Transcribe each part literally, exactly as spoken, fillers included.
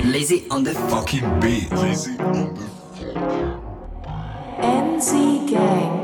Lazy on the fucking beat. Lazy on the эн зэ Gang.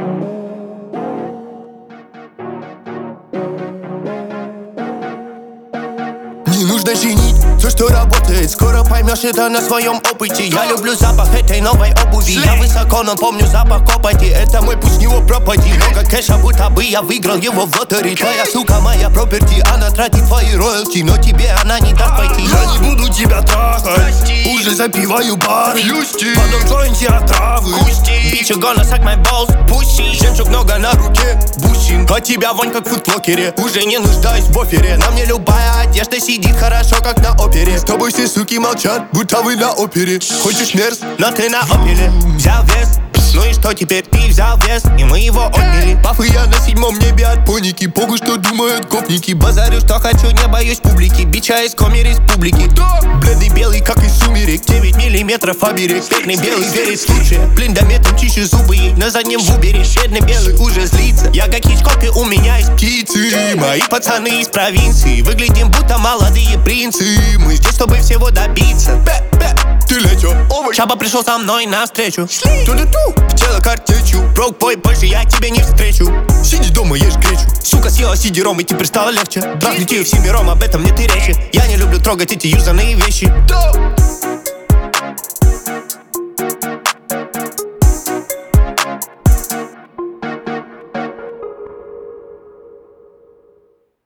Не нужно чинить все, что работает. Скоро поймешь это на своем опыте. Я люблю запах этой новой обуви. Я высоко, но помню запах копоти. Это мой путь, не его пропади. Много кэша, будто бы я выиграл его в лотерее. Твоя сука моя проперти. Она тратит твои роялти, но тебе она не даст пойти. Я не буду тебя трахать, уже запиваю бары. Потом джойнте от травы. Bitch, you gonna suck my balls, pussy. Жемчуг много на руке, бусин. От тебя вонь как в фудблокере. Уже не нуждаюсь в буфере. На мне любая одежда сидит хорошо, как на опере. С тобой все суки молчат, будто вы на опере. Хочешь мерз, но ты на опеле. Взял вес, ну и что теперь? Ты взял вес, и мы его отняли. Пафы я на седьмом небе от поники. Похуй, что думают гопники. Базарю, что хочу, не боюсь публики. Бича из коми республики. Бледный белый, как из сумерек. Девять миллиметров оберег. Бедный белый верит в лучшее. Блиндометом чище зубы ей на заднем вубере. Бедный белый уже злится. Я как Хичкок, и у меня есть птицы. Мои пацаны из провинции. Выглядим будто молодые принцы. Мы здесь, чтобы всего добиться. Ты лечо, овощ. Чаба пришел со мной навстречу. Ту-ду-ту, в тело картечью. Брок бой, больше я тебя не встречу. Сиди дома, ешь гречу. Сука съела сидером, и теперь стало легче. Трахните всемиром, об этом нет и речи. Я не люблю трогать эти юзанные вещи.